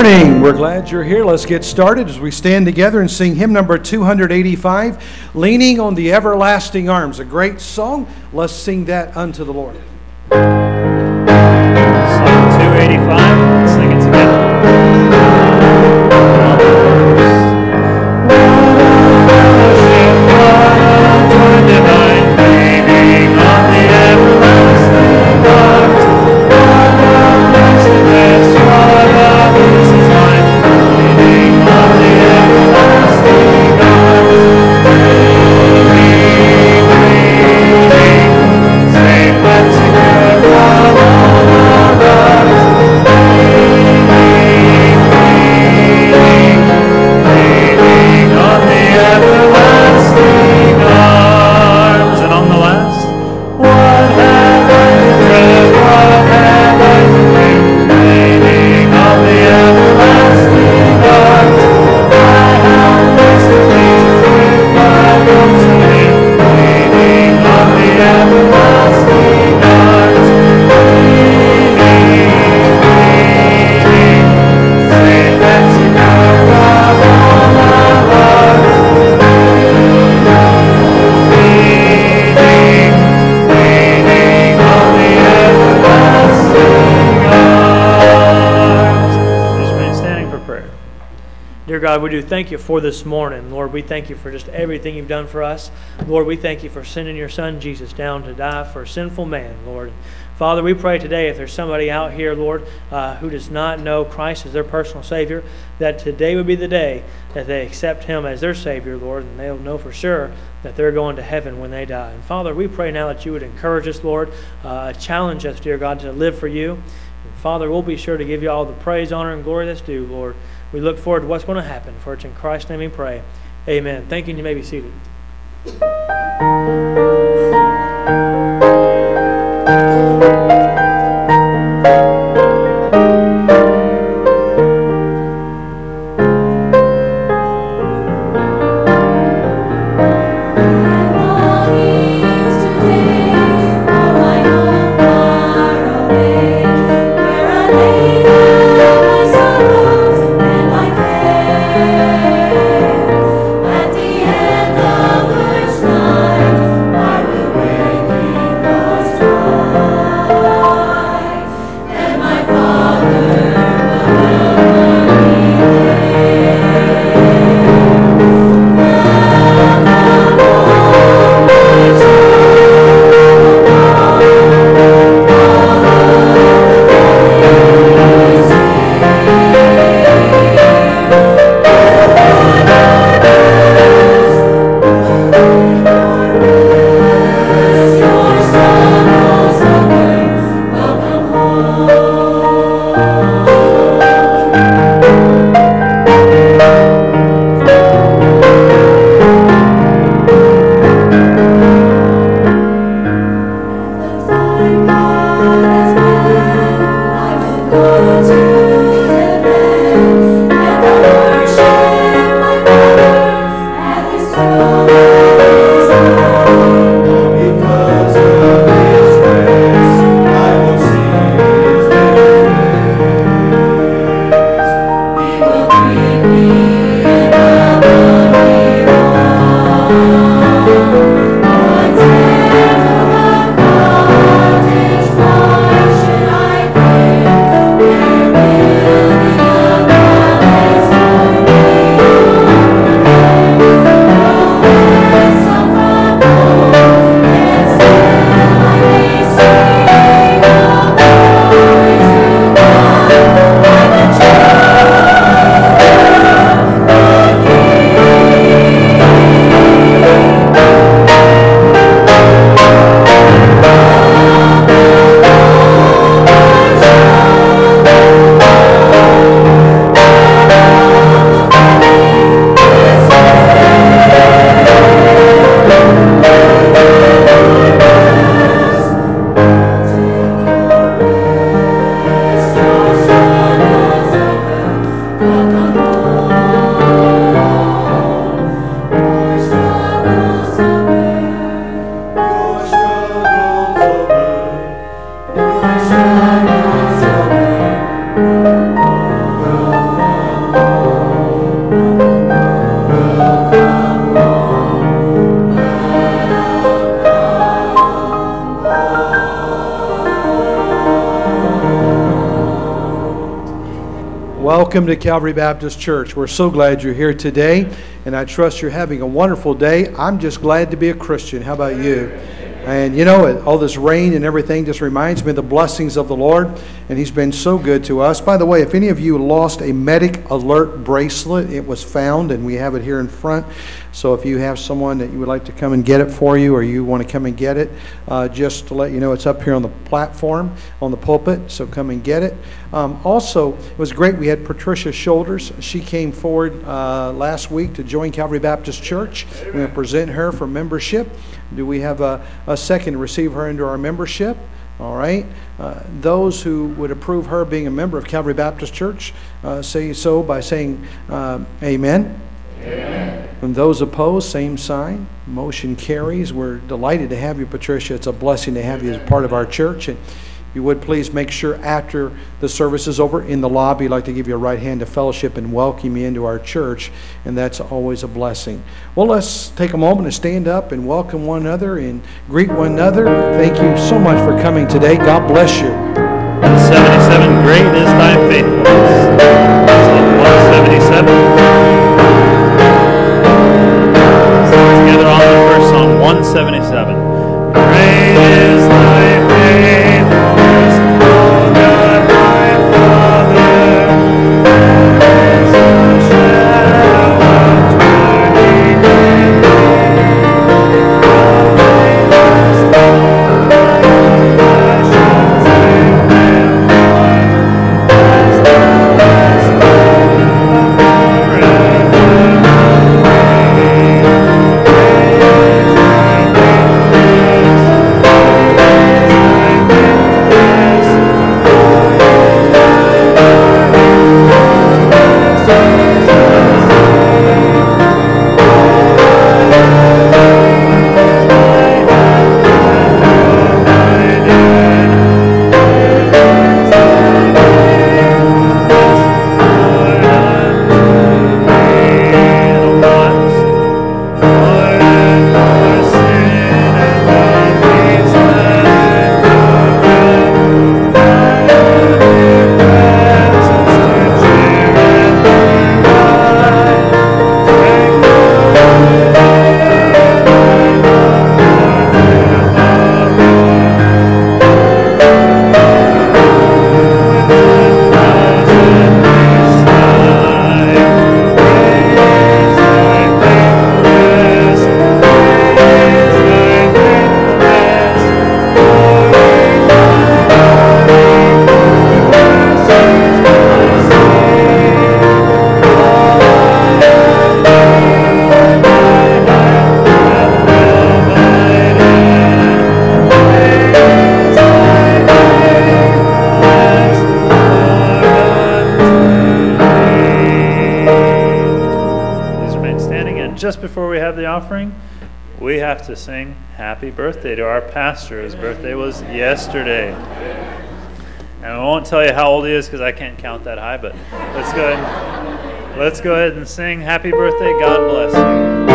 morning. We're glad you're here. Let's get started as we stand together and sing hymn number 285, Leaning on the Everlasting Arms. A great song. Let's sing that unto the Lord. Song 285. Let's sing it together. God, we do thank you for this morning. Lord, we thank you for just everything you've done for us. Lord, we thank you for sending your son, Jesus, down to die for a sinful man, Lord. Father, we pray today if there's somebody out here, Lord, who does not know Christ as their personal Savior, that today would be the day that they accept him as their Savior, Lord, and they'll know for sure that they're going to heaven when they die. And Father, we pray now that you would encourage us, Lord, challenge us, dear God, to live for you. And Father, we'll be sure to give you all the praise, honor, and glory that's due, Lord. We look forward to what's going to happen, for it's in Christ's name we pray. Amen. Thank you, and you may be seated. At the end of which night Welcome to Calvary Baptist Church. We're so glad you're here today, and I trust you're having a wonderful day. I'm just glad to be a Christian. How about you? And you know, all this rain and everything just reminds me of the blessings of the Lord, and He's been so good to us. By the way, if any of you lost a Medic Alert bracelet, it was found, and we have it here in front. So if you have someone that you would like to come and get it for you, or you want to come and get it, just to let you know, it's up here on the platform, on the pulpit, so come and get it. Also, it was great. We had Patricia Shoulders. She came forward last week to join Calvary Baptist Church. We're going to present her for membership. Do we have a second to receive her into our membership? All right. Those who would approve her being a member of Calvary Baptist Church, say so by saying amen. Amen. And those opposed, same sign. Motion carries. We're delighted to have you, Patricia. It's a blessing to have you as part of our church. And you would please make sure after the service is over in the lobby, I'd like to give you a right hand of fellowship and welcome you into our church, and that's always a blessing. Well, let's take a moment to stand up and welcome one another and greet one another. Thank you so much for coming today. God bless you. 77, great is thy faithfulness. Psalm 177. Together on the first Psalm 177. Great is thy faithfulness, O God, my Father. As the shadow of turning day, thou layest all my passions in them one, as thou hast done just before we have the offering, we have to sing happy birthday to our pastor. His birthday was yesterday. And I won't tell you how old he is because I can't count that high, but let's go ahead and sing happy birthday. God bless you.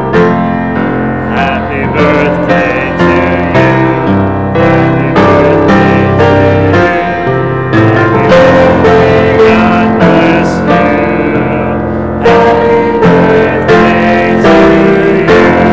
Happy birthday to you. Happy birthday to you. Happy birthday, God bless you. Happy birthday to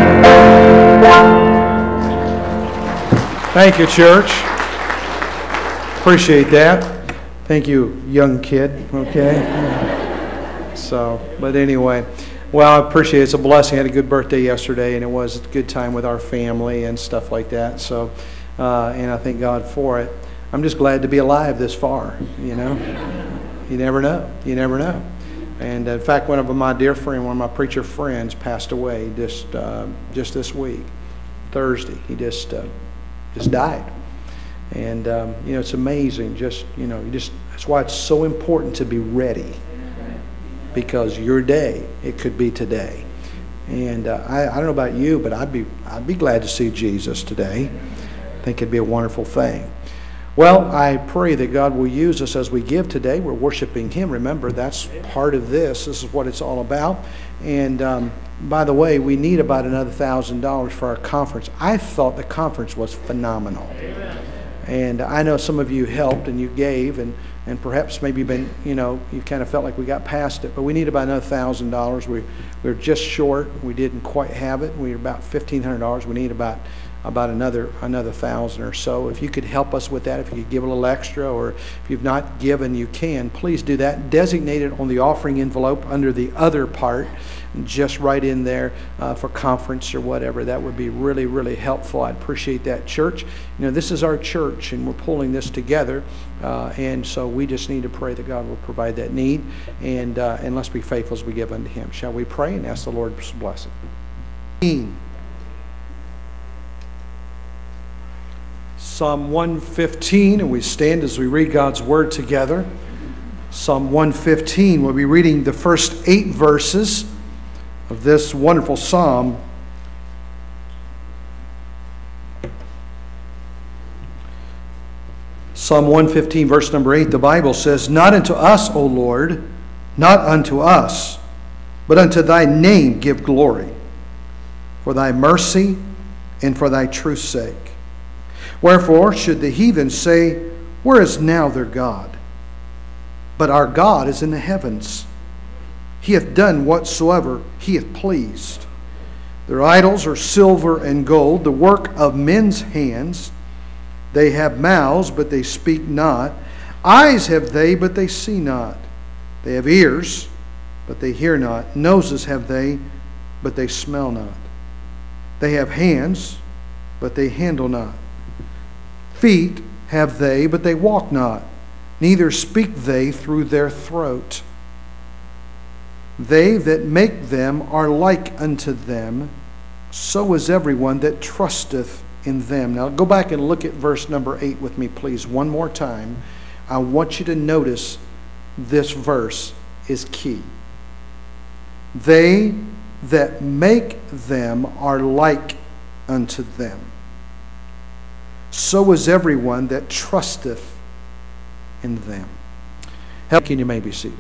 you. Thank you, church. Appreciate that. Thank you, young kid. Okay. So, but anyway, well, I appreciate it. It's a blessing. I had a good birthday yesterday, and it was a good time with our family and stuff like that. So, and I thank God for it. I'm just glad to be alive this far. You know, you never know. You never know. And in fact, one of my dear friends, one of my preacher friends, passed away just this week, Thursday. He just died. And you know, it's amazing. That's why it's so important to be ready, because your day, it could be today. And I don't know about you, but I'd be glad to see Jesus today. I think it'd be a wonderful thing. Well, I pray that God will use us as we give today. We're worshiping Him. Remember, that's part of this. This is what it's all about. And by the way, we need about another $1,000 for our conference. I thought the conference was phenomenal. Amen. And I know some of you helped and you gave, and perhaps maybe been, you kind of felt like we got past it, but we need about another $1,000. We're just short. We didn't quite have it. We're about $1,500. We need about another 1,000 or so. If you could help us with that, if you could give a little extra, or if you've not given, you can. Please do that. Designate it on the offering envelope under the other part, just right in there for conference or whatever. That would be really, really helpful. I'd appreciate that, church. This is our church, and we're pulling this together, and so we just need to pray that God will provide that need, and let's be faithful as we give unto Him. Shall we pray and ask the Lord's blessing? Psalm 115, and we stand as we read God's Word together. Psalm 115, we'll be reading the first 8 verses of this wonderful psalm. Psalm 115, verse number 8, the Bible says, "Not unto us, O Lord, not unto us, but unto thy name give glory, for thy mercy and for thy truth's sake. Wherefore should the heathen say, Where is now their God? But our God is in the heavens. He hath done whatsoever He hath pleased. Their idols are silver and gold, the work of men's hands. They have mouths, but they speak not. Eyes have they, but they see not. They have ears, but they hear not. Noses have they, but they smell not. They have hands, but they handle not. Feet have they, but they walk not. Neither speak they through their throat. They that make them are like unto them, so is everyone that trusteth in them." Now go back and look at verse number 8 with me, please, one more time. I want you to notice this verse is key. They that make them are like unto them, so is everyone that trusteth in them. Can you may be seated?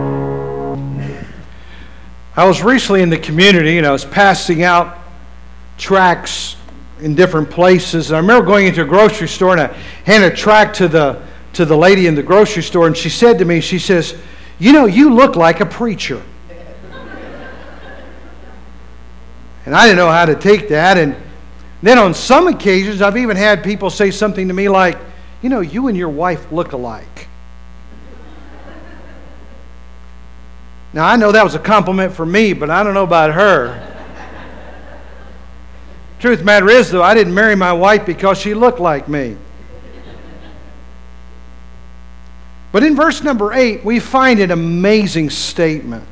I was recently in the community and I was passing out tracts in different places. And I remember going into a grocery store and I handed a tract to the lady in the grocery store, and she said to me, she says, "You know, you look like a preacher." And I didn't know how to take that. And then on some occasions, I've even had people say something to me like, "You know, you and your wife look alike." Now, I know that was a compliment for me, but I don't know about her. Truth of the matter is, though, I didn't marry my wife because she looked like me. But in verse number 8, we find an amazing statement.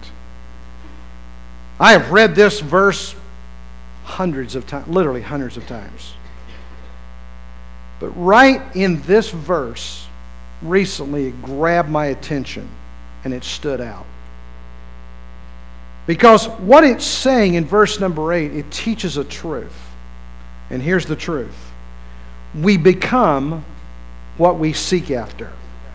I have read this verse hundreds of times, literally hundreds of times. But right in this verse, recently, it grabbed my attention and it stood out. Because what it's saying in verse number 8, it teaches a truth. And here's the truth. We become what we seek after.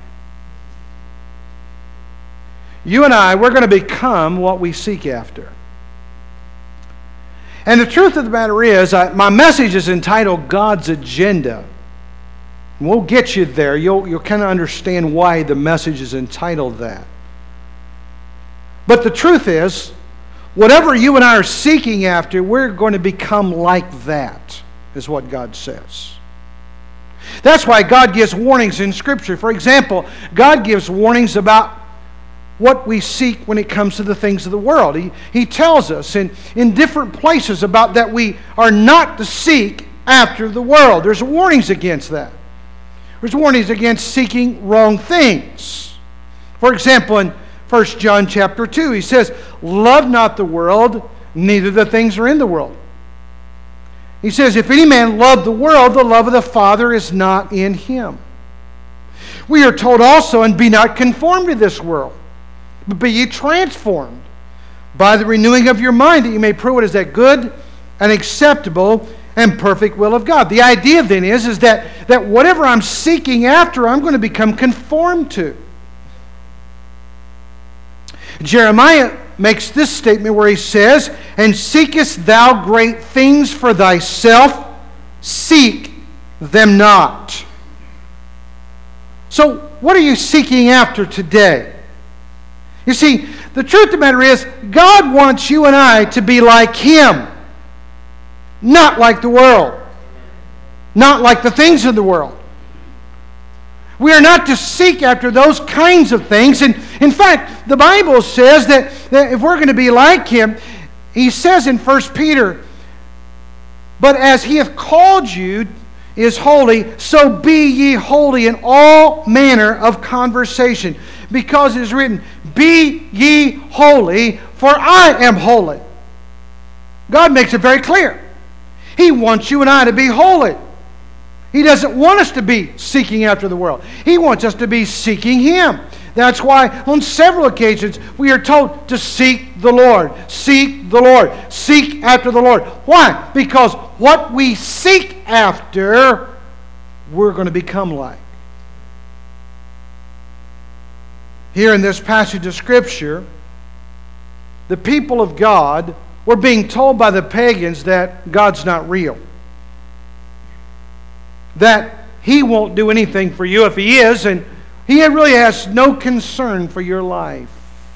You and I, we're going to become what we seek after. And the truth of the matter is, my message is entitled God's Agenda. And we'll get you there. You'll kind of understand why the message is entitled that. But the truth is, whatever you and I are seeking after, we're going to become like that, is what God says. That's why God gives warnings in Scripture. For example, God gives warnings about what we seek when it comes to the things of the world. He tells us in different places about that we are not to seek after the world. There's warnings against that. There's warnings against seeking wrong things. For example, in 1 John chapter 2, he says, "Love not the world, neither the things are in the world." He says, "If any man love the world, the love of the Father is not in him." We are told also, "And be not conformed to this world, but be ye transformed by the renewing of your mind, that you may prove what is that good and acceptable and perfect will of God." The idea then is that whatever I'm seeking after, I'm going to become conformed to. Jeremiah makes this statement where he says, "And seekest thou great things for thyself? Seek them not." So, what are you seeking after today? You see, the truth of the matter is, God wants you and I to be like Him, not like the world, not like the things of the world. We are not to seek after those kinds of things. And in fact, the Bible says that if we're going to be like Him, He says in 1 Peter, "But as He hath called you is holy, so be ye holy in all manner of conversation. Because it is written, Be ye holy, for I am holy." God makes it very clear. He wants you and I to be holy. He doesn't want us to be seeking after the world. He wants us to be seeking Him. That's why on several occasions we are told to seek the Lord. Seek the Lord. Seek after the Lord. Why? Because what we seek after, we're going to become like. Here in this passage of Scripture, the people of God were being told by the pagans that God's not real. That He won't do anything for you if He is, and He really has no concern for your life.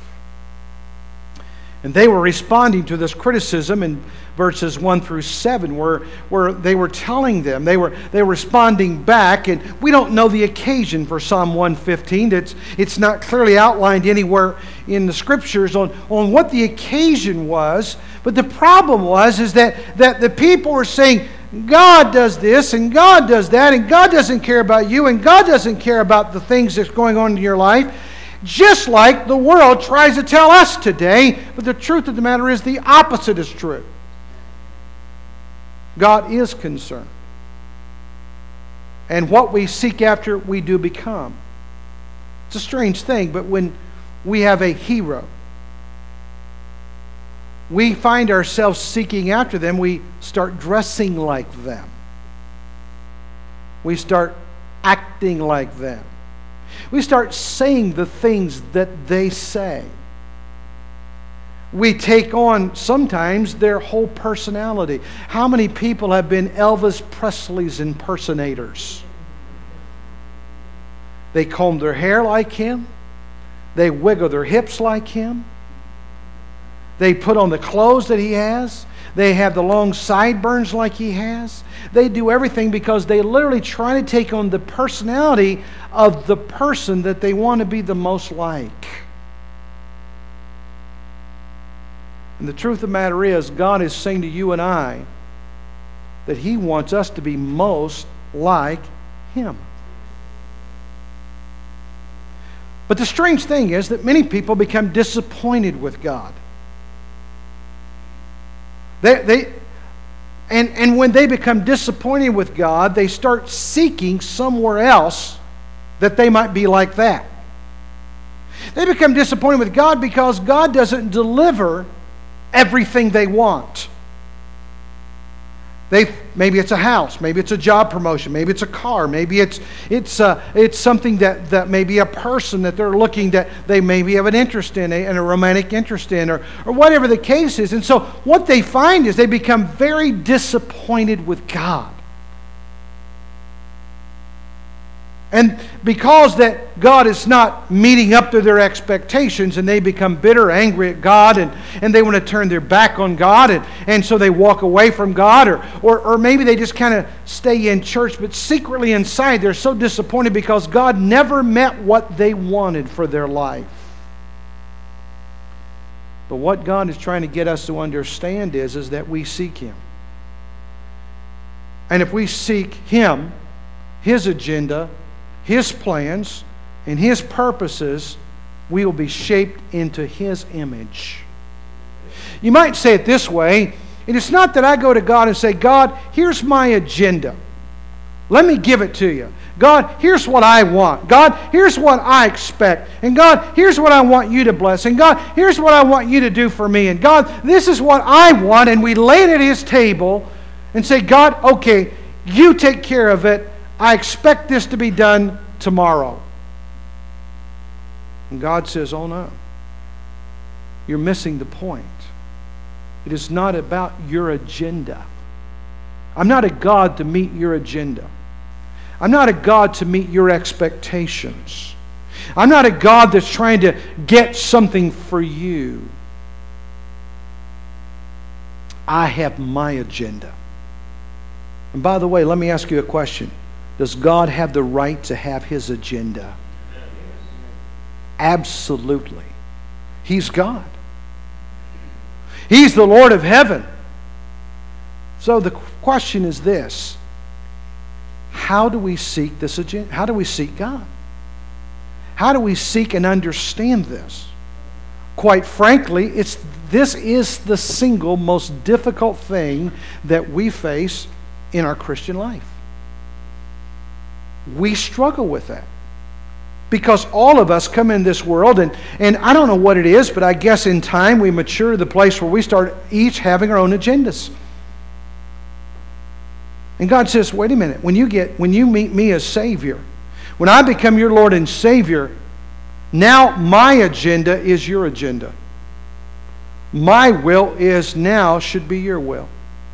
And they were responding to this criticism in verses 1 through 7, where they were telling them, they were responding back, and we don't know the occasion for Psalm 115. It's not clearly outlined anywhere in the Scriptures on what the occasion was, but the problem is that the people were saying, God does this, and God does that, and God doesn't care about you, and God doesn't care about the things that's going on in your life, just like the world tries to tell us today. But the truth of the matter is the opposite is true. God is concerned. And what we seek after, we do become. It's a strange thing, but when we have a hero, we find ourselves seeking after them, we start dressing like them. We start acting like them. We start saying the things that they say. we take on sometimes their whole personality. How many people have been Elvis Presley's impersonators? They comb their hair like him. They wiggle their hips like him. They put on the clothes that he has. They have the long sideburns like he has. They do everything because they literally try to take on the personality of the person that they want to be the most like. And the truth of the matter is, God is saying to you and I that He wants us to be most like Him. But the strange thing is that many people become disappointed with God. And when they become disappointed with God, they start seeking somewhere else that they might be like that. They become disappointed with God because God doesn't deliver everything they want. Maybe it's a house, maybe it's a job promotion, maybe it's a car, maybe it's something that maybe a person that they're looking that they maybe have an interest in, and a romantic interest in, or whatever the case is. And so what they find is they become very disappointed with God. And because that God is not meeting up to their expectations, and they become bitter, angry at God, and they want to turn their back on God, and so they walk away from God, or maybe they just kind of stay in church, but secretly inside they're so disappointed because God never met what they wanted for their life. But what God is trying to get us to understand is that we seek Him. And if we seek Him, His agenda, His plans, and His purposes, we will be shaped into His image. You might say it this way, and it's not that I go to God and say, God, here's my agenda. Let me give it to you. God, here's what I want. God, here's what I expect. And God, here's what I want you to bless. And God, here's what I want you to do for me. And God, this is what I want. And we lay it at His table and say, God, okay, you take care of it. I expect this to be done tomorrow. And God says, oh no. You're missing the point. It is not about your agenda. I'm not a God to meet your agenda. I'm not a God to meet your expectations. I'm not a God that's trying to get something for you. I have my agenda. And by the way, let me ask you a question. Does God have the right to have His agenda? Absolutely. He's God. He's the Lord of heaven. So the question is this: how do we seek this agenda? How do we seek God? How do we seek and understand this? Quite frankly, this is the single most difficult thing that we face in our Christian life. We struggle with that. Because all of us come in this world, and I don't know what it is, but I guess in time we mature to the place where we start each having our own agendas. And God says, wait a minute, when you meet me as Savior, when I become your Lord and Savior, now my agenda is your agenda. My will should be your will.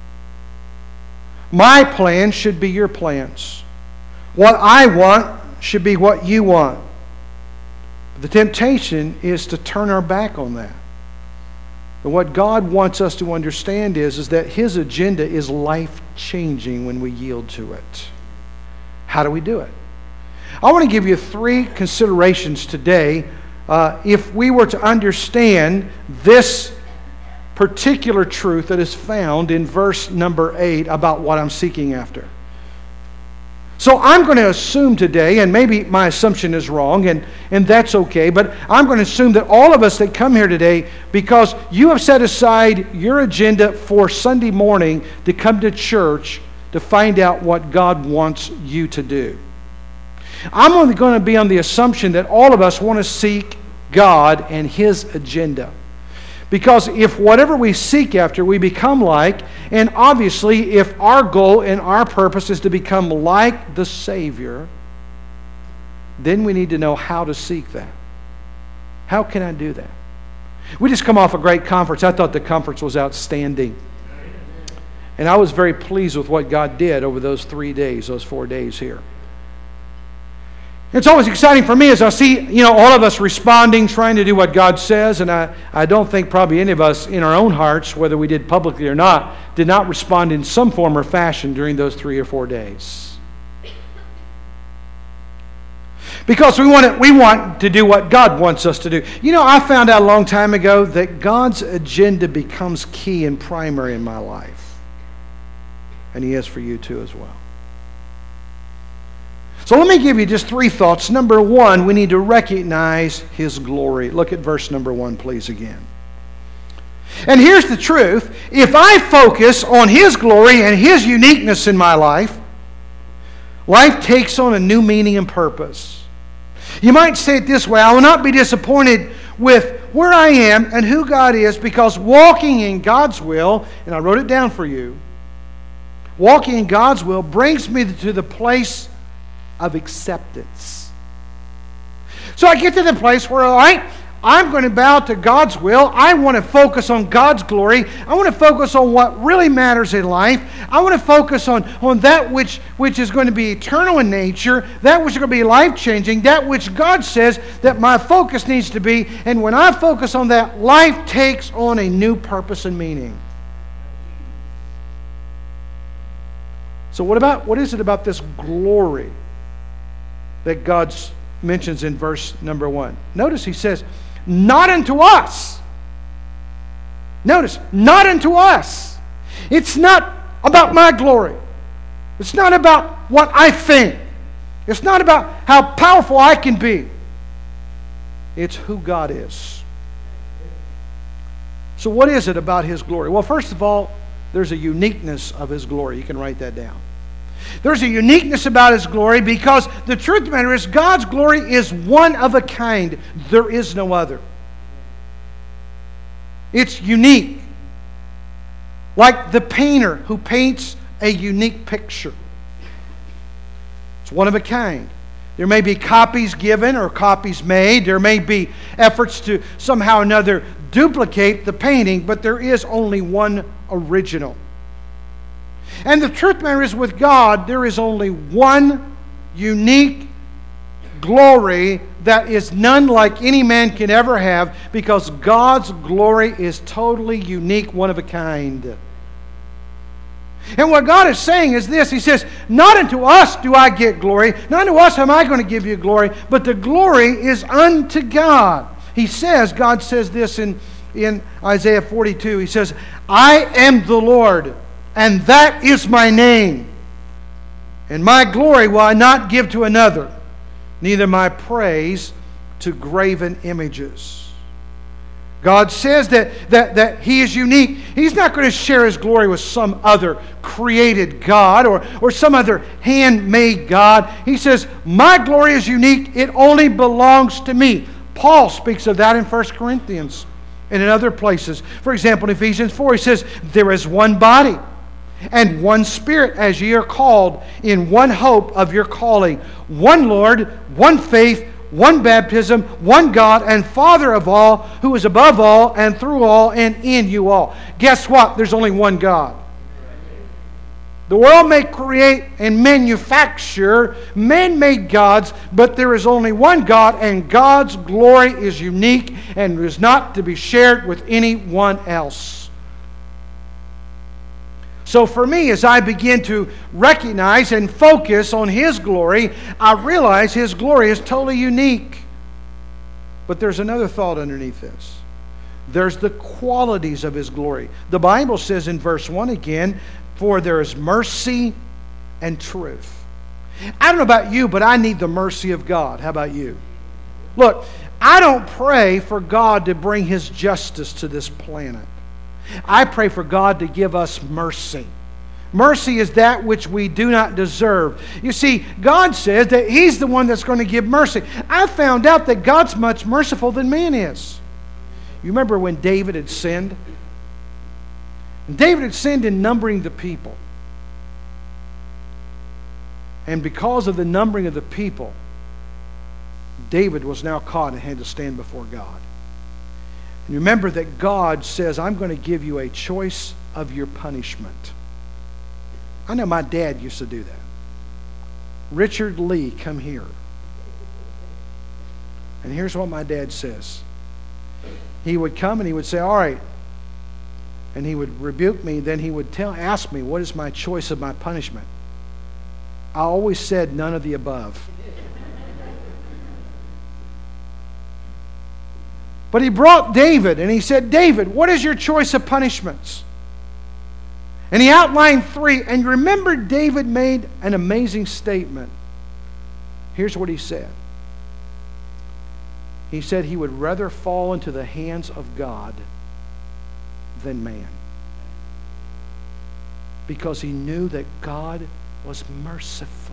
My plans should be your plans. What I want should be what you want. The temptation is to turn our back on that. But what God wants us to understand is that His agenda is life-changing when we yield to it. How do we do it? I want to give you 3 considerations today. If we were to understand this particular truth that is found in verse number 8 about what I'm seeking after. So I'm going to assume today, and maybe my assumption is wrong, and that's okay, but I'm going to assume that all of us that come here today, because you have set aside your agenda for Sunday morning to come to church to find out what God wants you to do. I'm only going to be on the assumption that all of us want to seek God and His agenda. Because if whatever we seek after we become like, and obviously if our goal and our purpose is to become like the Savior, then we need to know how to seek that. How can I do that? We just come off a great conference. I thought the conference was outstanding. And I was very pleased with what God did over those 3 days, those 4 days here. It's always exciting for me as I see, all of us responding, trying to do what God says. And I don't think probably any of us in our own hearts, whether we did publicly or not, did not respond in some form or fashion during those 3 or 4 days. Because we want to do what God wants us to do. I found out a long time ago that God's agenda becomes key and primary in my life. And He is for you too as well. So let me give you just 3 thoughts. Number 1, we need to recognize His glory. Look at verse number 1, please, again. And here's the truth. If I focus on His glory and His uniqueness in my life, life takes on a new meaning and purpose. You might say it this way: I will not be disappointed with where I am and who God is, because walking in God's will, and I wrote it down for you, walking in God's will brings me to the place of acceptance. So I get to the place where, I'm going to bow to God's will. I want to focus on God's glory. I want to focus on what really matters in life. I want to focus on that which is going to be eternal in nature, that which is going to be life-changing, that which God says that my focus needs to be. And when I focus on that, life takes on a new purpose and meaning. So what is it about this glory that God mentions in verse number 1? Notice He says, not unto us. Notice, not unto us. It's not about my glory. It's not about what I think. It's not about how powerful I can be. It's who God is. So what is it about His glory? Well, first of all, there's a uniqueness of His glory. You can write that down. There's a uniqueness about His glory because the truth of the matter is God's glory is one of a kind. There is no other. It's unique. Like the painter who paints a unique picture. It's one of a kind. There may be copies given or copies made. There may be efforts to somehow or another duplicate the painting, but there is only one original. And the truth matter is, with God, there is only one unique glory that is none like any man can ever have, because God's glory is totally unique, one of a kind. And what God is saying is this. He says, not unto us do I get glory, not unto us am I going to give you glory, but the glory is unto God. God says this in Isaiah 42. He says, I am the Lord, and that is my name. And my glory will I not give to another, neither my praise to graven images. God says that He is unique. He's not going to share His glory with some other created God or some other handmade God. He says, my glory is unique. It only belongs to me. Paul speaks of that in 1 Corinthians and in other places. For example, in Ephesians 4, he says, there is one body and one Spirit, as ye are called, in one hope of your calling, one Lord, one faith, one baptism, one God and Father of all, who is above all and through all and in you all. Guess what? There's only one God. The world may create and manufacture man-made gods, but there is only one God, and God's glory is unique and is not to be shared with anyone else. So for me, as I begin to recognize and focus on His glory, I realize His glory is totally unique. But there's another thought underneath this. There's the qualities of His glory. The Bible says in verse 1 again, for there is mercy and truth. I don't know about you, but I need the mercy of God. How about you? Look, I don't pray for God to bring His justice to this planet. I pray for God to give us mercy. Mercy is that which we do not deserve. You see, God says that He's the one that's going to give mercy. I found out that God's much merciful than man is. You remember when David had sinned? David had sinned in numbering the people. And because of the numbering of the people, David was now caught and had to stand before God. And remember that God says, I'm going to give you a choice of your punishment. I know my dad used to do that. Richard Lee, come here. And here's what my dad says. He would come and he would say, all right. And he would rebuke me. Then he would ask me, what is my choice of my punishment? I always said none of the above. But he brought David and he said, David, what is your choice of punishments? And he outlined 3. And remember, David made an amazing statement. Here's what he said. He said he would rather fall into the hands of God than man. Because he knew that God was merciful.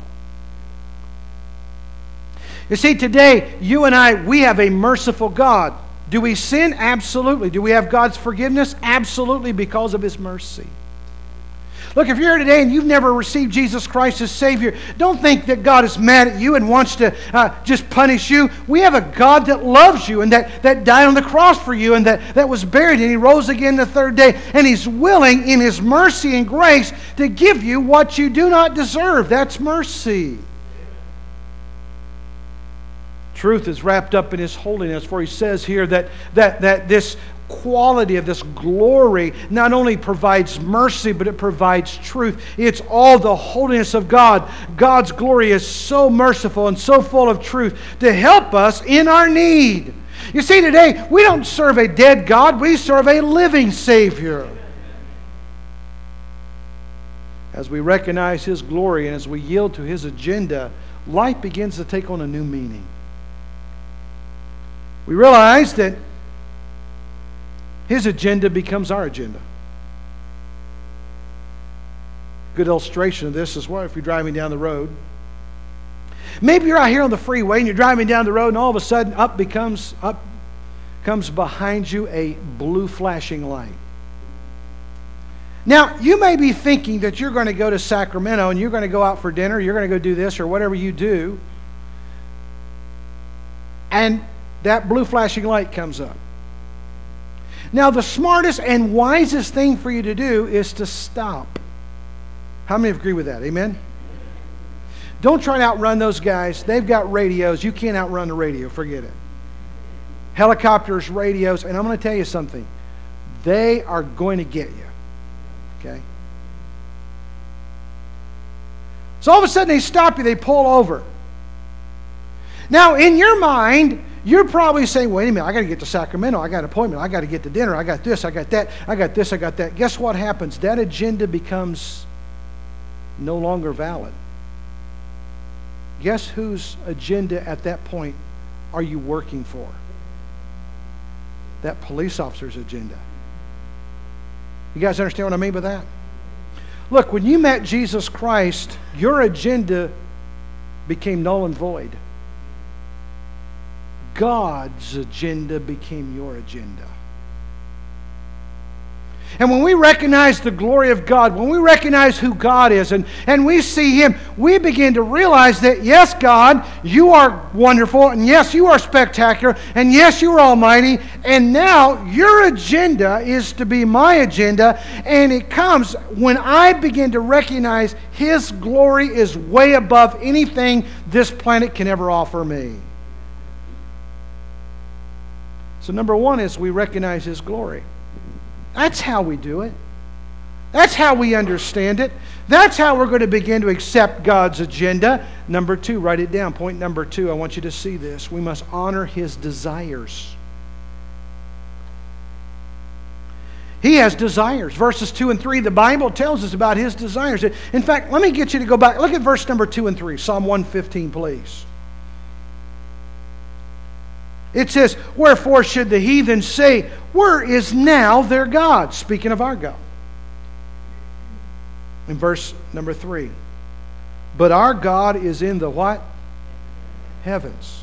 You see, today, you and I, we have a merciful God. Do we sin? Absolutely. Do we have God's forgiveness? Absolutely, because of His mercy. Look, if you're here today and you've never received Jesus Christ as Savior, don't think that God is mad at you and wants to just punish you. We have a God that loves you and that died on the cross for you and that was buried and He rose again the 3rd day. And He's willing in His mercy and grace to give you what you do not deserve. That's mercy. Truth is wrapped up in His holiness, for He says here that this quality of this glory not only provides mercy, but it provides truth. It's all the holiness of God. God's glory is so merciful and so full of truth to help us in our need. You see, today, we don't serve a dead God. We serve a living Savior. As we recognize His glory and as we yield to His agenda, life begins to take on a new meaning. We realize that His agenda becomes our agenda. Good illustration of this is what if you're driving down the road. Maybe you're out here on the freeway and you're driving down the road and all of a sudden comes behind you a blue flashing light. Now, you may be thinking that you're going to go to Sacramento and you're going to go out for dinner, you're going to go do this or whatever you do, and that blue flashing light comes up. Now, the smartest and wisest thing for you to do is to stop. How many agree with that? Amen? Don't try to outrun those guys. They've got radios. You can't outrun the radio. Forget it. Helicopters, radios, and I'm going to tell you something. They are going to get you. Okay? So all of a sudden they stop you. They pull over. Now, in your mind, you're probably saying, wait a minute, I got to get to Sacramento. I got an appointment. I got to get to dinner. I got this. I got that. I got this. I got that. Guess what happens? That agenda becomes no longer valid. Guess whose agenda at that point are you working for? That police officer's agenda. You guys understand what I mean by that? Look, when you met Jesus Christ, your agenda became null and void. God's agenda became your agenda. And when we recognize the glory of God, when we recognize who God is, and we see Him, we begin to realize that, yes, God, you are wonderful, and yes, you are spectacular, and yes, you are almighty, and now your agenda is to be my agenda, and it comes when I begin to recognize His glory is way above anything this planet can ever offer me. So number one is we recognize His glory. That's how we do it. That's how we understand it. That's how we're going to begin to accept God's agenda. Number two, write it down. Point number two, I want you to see this. We must honor His desires. He has desires. Verses 2 and 3, the Bible tells us about His desires. In fact, let me get you to go back. Look at verse number 2 and 3. Psalm 115, please. It says, wherefore should the heathen say, where is now their God? Speaking of our God. In verse number 3. But our God is in the what? Heavens.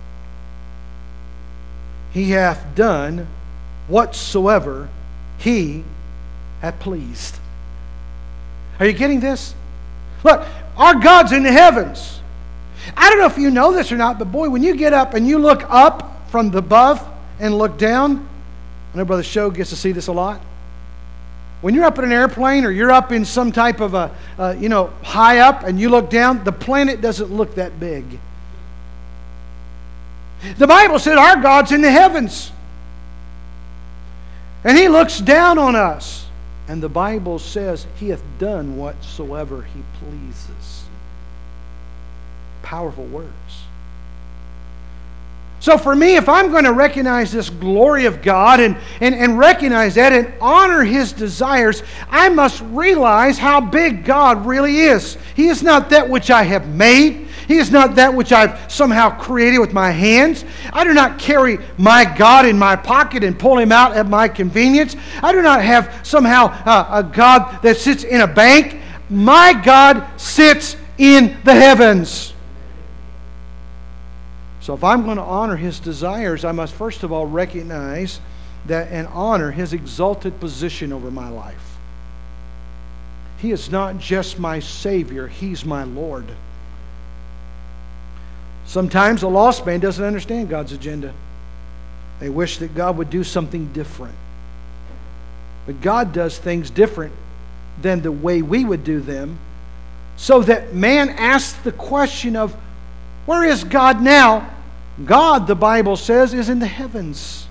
He hath done whatsoever He hath pleased. Are you getting this? Look, our God's in the heavens. I don't know if you know this or not, but boy, when you get up and you look up from above and look down, I know Brother Show gets to see this a lot. When you're up in an airplane or you're up in some type of high up and you look down, the planet doesn't look that big. The Bible said our God's in the heavens. And He looks down on us. And the Bible says He hath done whatsoever He pleases. Powerful words. So for me, if I'm going to recognize this glory of God and recognize that and honor His desires, I must realize how big God really is. He is not that which I have made. He is not that which I've somehow created with my hands. I do not carry my God in my pocket and pull Him out at my convenience. I do not have somehow a God that sits in a bank. My God sits in the heavens. So if I'm going to honor His desires, I must first of all recognize that and honor His exalted position over my life. He is not just my Savior, He's my Lord. Sometimes a lost man doesn't understand God's agenda. They wish that God would do something different. But God does things different than the way we would do them, so that man asks the question of, where is God now? God, the Bible says, is in the heavens.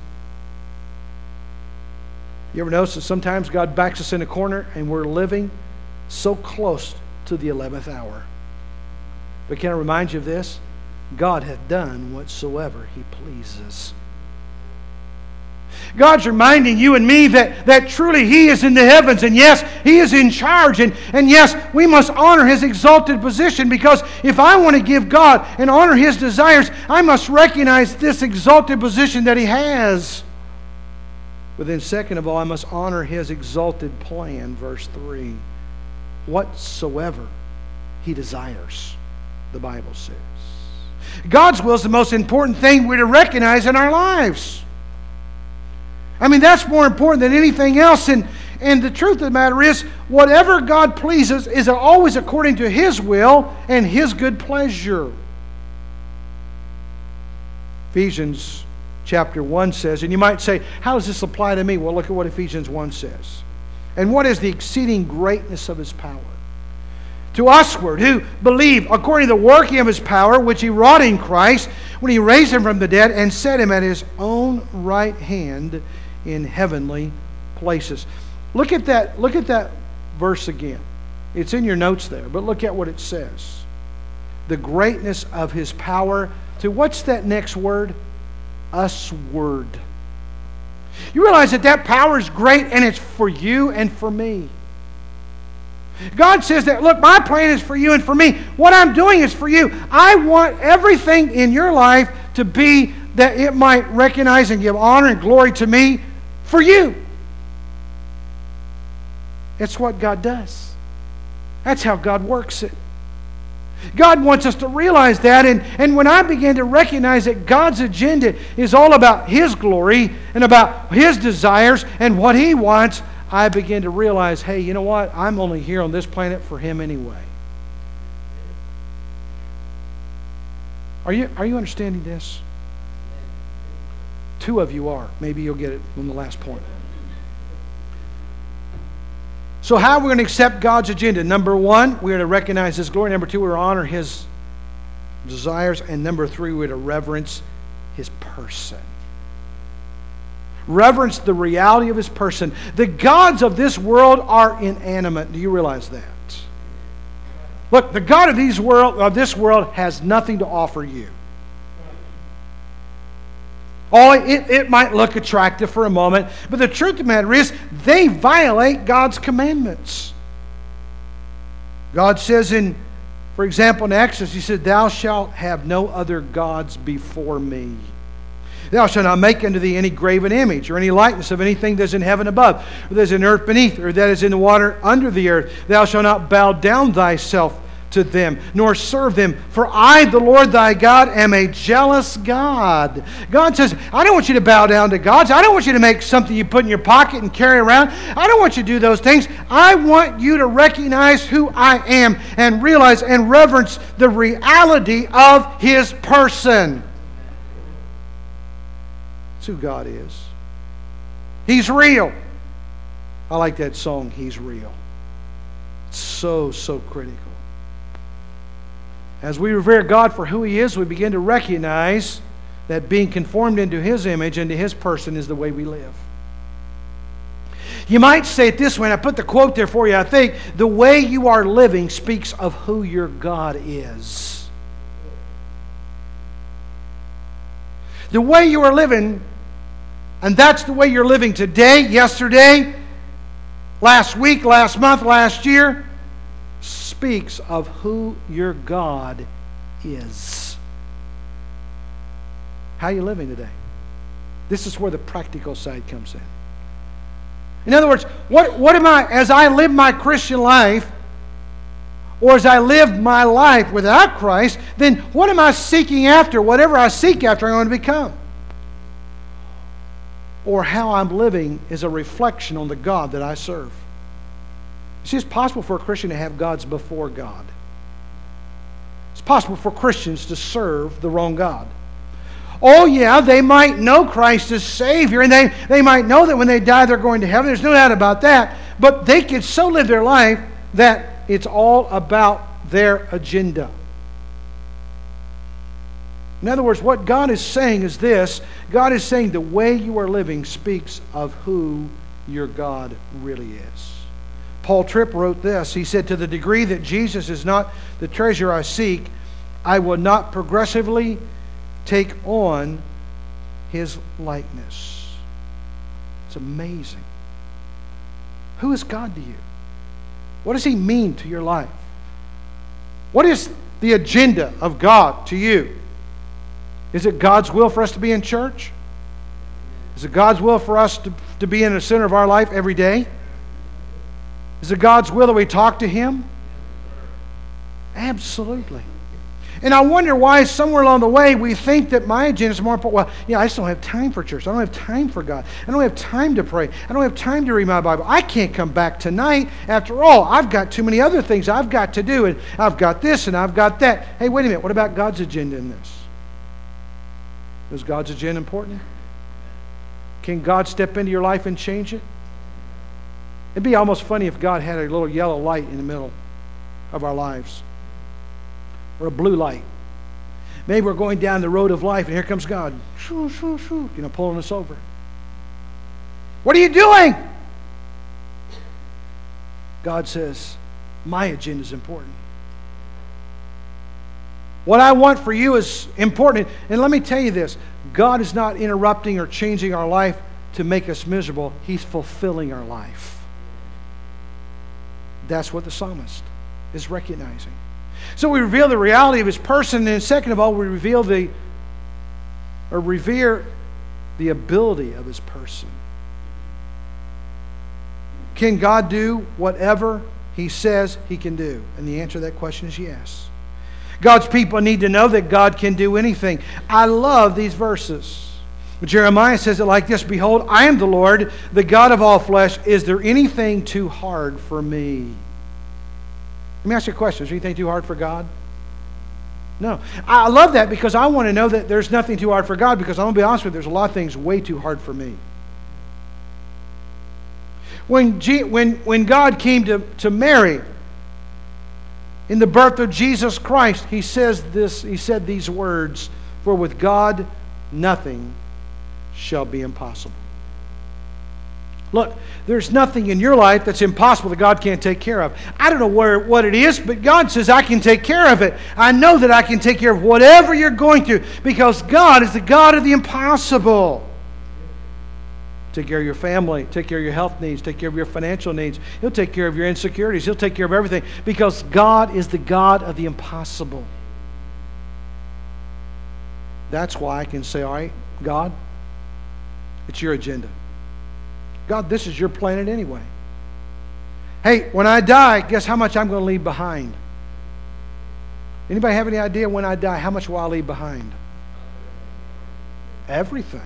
You ever notice that sometimes God backs us in a corner and we're living so close to the 11th hour? But can I remind you of this? God hath done whatsoever He pleases. God's reminding you and me that truly He is in the heavens, and yes, He is in charge, and yes, we must honor His exalted position, because if I want to give God and honor His desires, I must recognize this exalted position that He has. But then second of all, I must honor His exalted plan, verse 3. Whatsoever He desires, the Bible says. God's will is the most important thing we're to recognize in our lives. I mean, that's more important than anything else. And the truth of the matter is, whatever God pleases is always according to His will and His good pleasure. Ephesians chapter 1 says, and you might say, how does this apply to me? Well, look at what Ephesians 1 says. And what is the exceeding greatness of His power? To usward, who believe according to the working of His power, which He wrought in Christ, when He raised Him from the dead and set Him at His own right hand in heavenly places. Look at that verse again. It's in your notes there, but look at what it says. The greatness of His power to, what's that next word? Usward. You realize that power is great, and it's for you and for me. God says that, look, my plan is for you and for me. What I'm doing is for you. I want everything in your life to be that it might recognize and give honor and glory to me for you. It's what God does. That's how God works it. God wants us to realize that, and when I begin to recognize that God's agenda is all about His glory and about His desires and what He wants, I begin to realize, hey, you know what? I'm only here on this planet for Him anyway. Are you understanding this? Two of you are. Maybe you'll get it on the last point. So how are we going to accept God's agenda? Number one, we are to recognize His glory. Number two, we are to honor His desires. And number three, we are to reverence His person. Reverence the reality of His person. The gods of this world are inanimate. Do you realize that? Look, the God of this world has nothing to offer you. Oh, it might look attractive for a moment, but the truth of the matter is, they violate God's commandments. God says for example, in Exodus, He said, "Thou shalt have no other gods before me. Thou shalt not make unto thee any graven image, or any likeness of anything that is in heaven above, or that is in earth beneath, or that is in the water under the earth. Thou shalt not bow down thyself to them, nor serve them. For I, the Lord thy God, am a jealous God." God says, I don't want you to bow down to gods. I don't want you to make something you put in your pocket and carry around. I don't want you to do those things. I want you to recognize who I am and realize and reverence the reality of His person. That's who God is. He's real. I like that song, He's Real. It's so, so critical. As we revere God for who He is, we begin to recognize that being conformed into His image, into His person, is the way we live. You might say it this way, and I put the quote there for you. I think the way you are living speaks of who your God is. The way you are living, and that's the way you're living today, yesterday, last week, last month, last year, speaks of who your God is. How are you living today? This is where the practical side comes in. In other words, what am I, as I live my Christian life, or as I live my life without Christ, then what am I seeking after? Whatever I seek after, I'm going to become. Or how I'm living is a reflection on the God that I serve. You see, it's possible for a Christian to have gods before God. It's possible for Christians to serve the wrong God. Oh yeah, they might know Christ as Savior, and they might know that when they die they're going to heaven. There's no doubt about that. But they could so live their life that it's all about their agenda. In other words, what God is saying is this. God is saying the way you are living speaks of who your God really is. Paul Tripp wrote this. He said, "To the degree that Jesus is not the treasure I seek, I will not progressively take on His likeness." It's amazing. Who is God to you? What does He mean to your life? What is the agenda of God to you? Is it God's will for us to be in church? Is it God's will for us to be in the center of our life every day? Is it God's will that we talk to Him? Absolutely. And I wonder why somewhere along the way we think that my agenda is more important. Well, yeah, I just don't have time for church. I don't have time for God. I don't have time to pray. I don't have time to read my Bible. I can't come back tonight. After all, I've got too many other things I've got to do, and I've got this and I've got that. Hey, wait a minute. What about God's agenda in this? Is God's agenda important? Can God step into your life and change it? It'd be almost funny if God had a little yellow light in the middle of our lives. Or a blue light. Maybe we're going down the road of life and here comes God. Shoo, shoo, shoo, pulling us over. What are you doing? God says, my agenda is important. What I want for you is important. And let me tell you this. God is not interrupting or changing our life to make us miserable. He's fulfilling our life. That's what the psalmist is recognizing. So we reveal the reality of His person, and second of all, we revere the ability of His person. Can God do whatever He says He can do? And the answer to that question is yes. God's people need to know that God can do anything. I love these verses. Jeremiah says it like this: "Behold, I am the Lord, the God of all flesh. Is there anything too hard for me?" Let me ask you a question. Is there anything too hard for God? No. I love that because I want to know that there's nothing too hard for God, because I'm going to be honest with you, there's a lot of things way too hard for me. When God came to Mary in the birth of Jesus Christ, He said these words, "For with God nothing shall be impossible." Look, there's nothing in your life that's impossible that God can't take care of. I don't know what it is, but God says I can take care of it. I know that I can take care of whatever you're going through, because God is the God of the impossible. Take care of your family, take care of your health needs, take care of your financial needs. He'll take care of your insecurities. He'll take care of everything, because God is the God of the impossible. That's why I can say, all right, God, it's your agenda. God, this is your planet anyway. Hey, when I die, guess how much I'm going to leave behind? Anybody have any idea when I die, how much will I leave behind? Everything.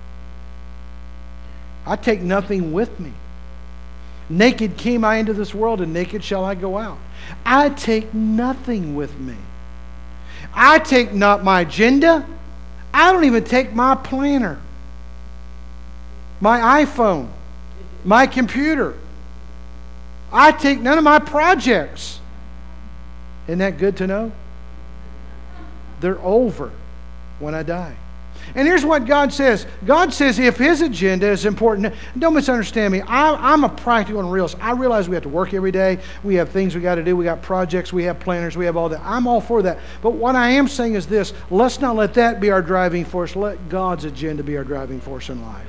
I take nothing with me. Naked came I into this world, and naked shall I go out. I take nothing with me. I take not my agenda. I don't even take my planner. my iPhone, my computer. I take none of my projects. Isn't that good to know? They're over when I die. And here's what God says. God says if His agenda is important, don't misunderstand me. I'm a practical and realist. I realize we have to work every day. We have things we got to do. We got projects. We have planners. We have all that. I'm all for that. But what I am saying is this. Let's not let that be our driving force. Let God's agenda be our driving force in life.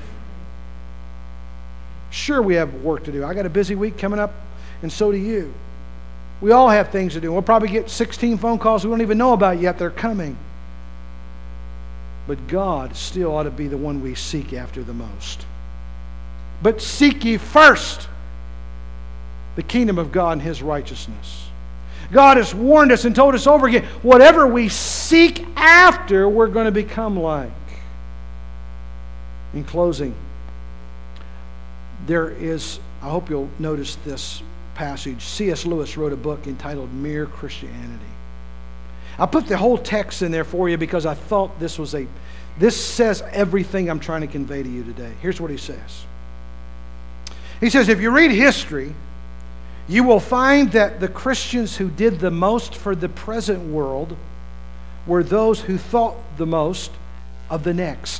Sure, we have work to do. I got a busy week coming up, and so do you. We all have things to do. We'll probably get 16 phone calls we don't even know about yet. They're coming. But God still ought to be the one we seek after the most. But seek ye first the kingdom of God and His righteousness. God has warned us and told us over again, whatever we seek after, we're going to become like. In closing, I hope you'll notice this passage. C.S. Lewis wrote a book entitled Mere Christianity. I put the whole text in there for you because I thought this says everything I'm trying to convey to you today. Here's what he says. He says, if you read history, you will find that the Christians who did the most for the present world were those who thought the most of the next.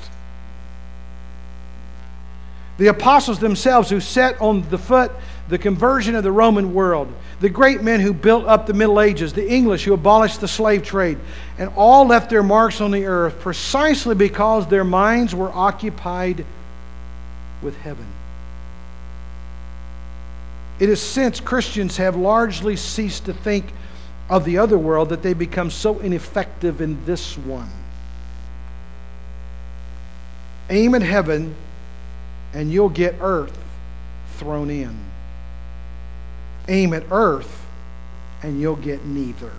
The apostles themselves who set on the foot the conversion of the Roman world, the great men who built up the Middle Ages, the English who abolished the slave trade, and all left their marks on the earth precisely because their minds were occupied with heaven. It is since Christians have largely ceased to think of the other world that they become so ineffective in this one. Aim at heaven and you'll get earth thrown in. Aim at earth and you'll get neither.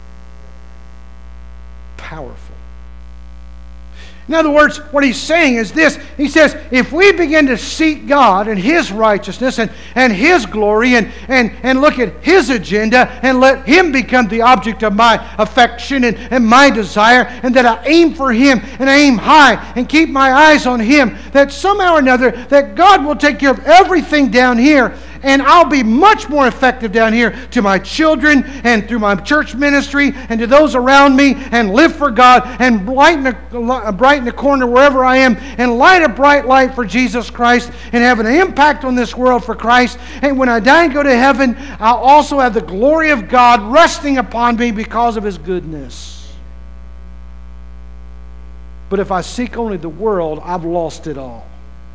Powerful. In other words, what he's saying is this. He says, if we begin to seek God and His righteousness and His glory and look at His agenda and let Him become the object of my affection and my desire, and that I aim for Him and I aim high and keep my eyes on Him, that somehow or another that God will take care of everything down here, and I'll be much more effective down here to my children and through my church ministry and to those around me, and live for God and brighten the corner wherever I am and light a bright light for Jesus Christ and have an impact on this world for Christ. And when I die and go to heaven, I'll also have the glory of God resting upon me because of His goodness. But if I seek only the world, I've lost it all.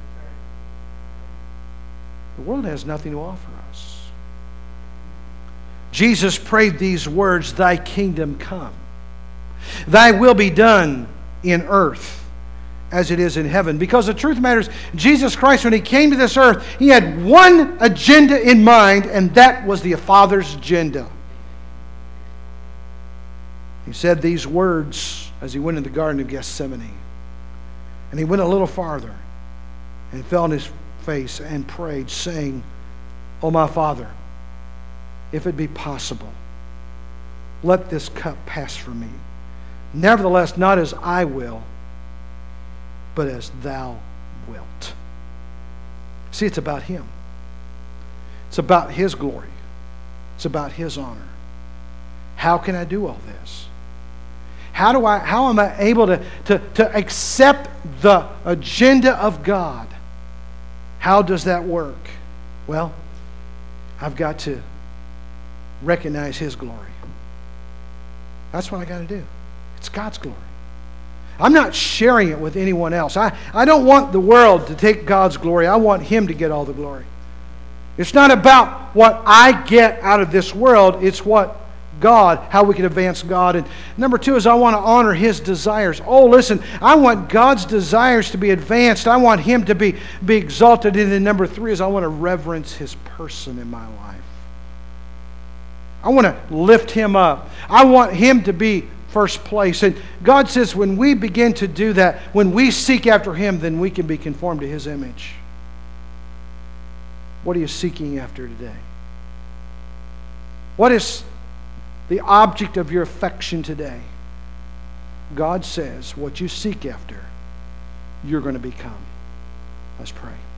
The world has nothing to offer us. Jesus prayed these words, Thy kingdom come. Thy will be done in earth as it is in heaven. Because the truth matters, Jesus Christ, when He came to this earth, He had one agenda in mind, and that was the Father's agenda. He said these words as He went in the Garden of Gethsemane. And He went a little farther and fell on His face and prayed, saying, O my Father, if it be possible, let this cup pass from me. Nevertheless, not as I will, but as Thou wilt. See, it's about Him. It's about His glory. It's about His honor. How can I do all this? How am I able to accept the agenda of God? How does that work? Well, I've got to recognize His glory. That's what I got to do. It's God's glory. I'm not sharing it with anyone else. I don't want the world to take God's glory. I want Him to get all the glory. It's not about what I get out of this world. It's what God, how we can advance God. And number two is I want to honor His desires. Oh, listen, I want God's desires to be advanced. I want Him to be exalted. And then number three is I want to reverence His person in my life. I want to lift Him up. I want Him to be first place. And God says when we begin to do that, when we seek after Him, then we can be conformed to His image. What are you seeking after today? What is the object of your affection today? God says what you seek after, you're going to become. Let's pray.